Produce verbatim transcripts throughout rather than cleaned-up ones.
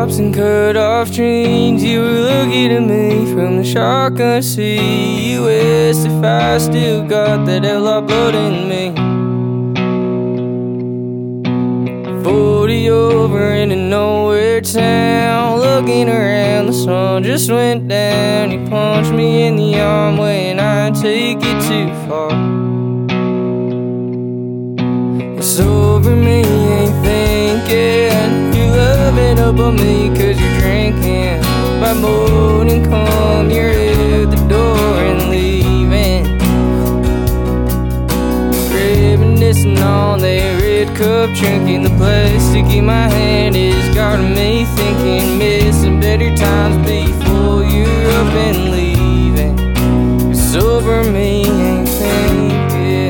tops and cut off jeans. You were looking at me from the shotgun seat. You asked if I still got that outlaw blood in me. Forty over in a nowhere town, looking around, the sun just went down. You punched me in the arm when I take it too far. Sober me ain't thinking you're loving up on me cause you're drinking. By morning come, you're at the door and leaving, reminiscing on that red cup, drinking. The plastic in my hand has got me thinking, missing better times before you're up and leaving. Cause sober me ain't thinking.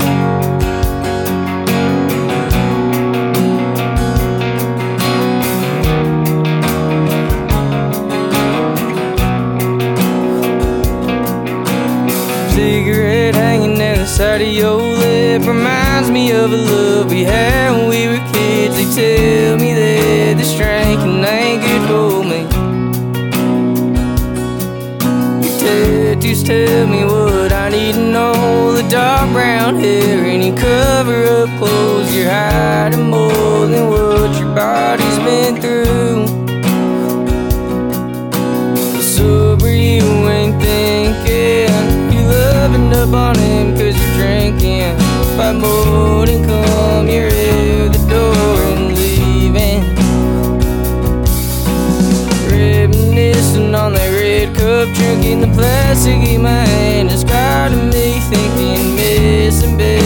Cigarette hanging down the side of your lip reminds me of a love we had when we were kids. They tell me that this drinking ain't good for me. Your tattoos tell me what I need to know. The dark brown hair and your cover-up clothes, you're hiding more than what your body's been through. Sober you ain't thinking loving up on him cause you're drinking. By morning come, you're at the door and leaving, reminiscing on that red cup, drinking. The plastic in my hand has got me thinking, missing baby.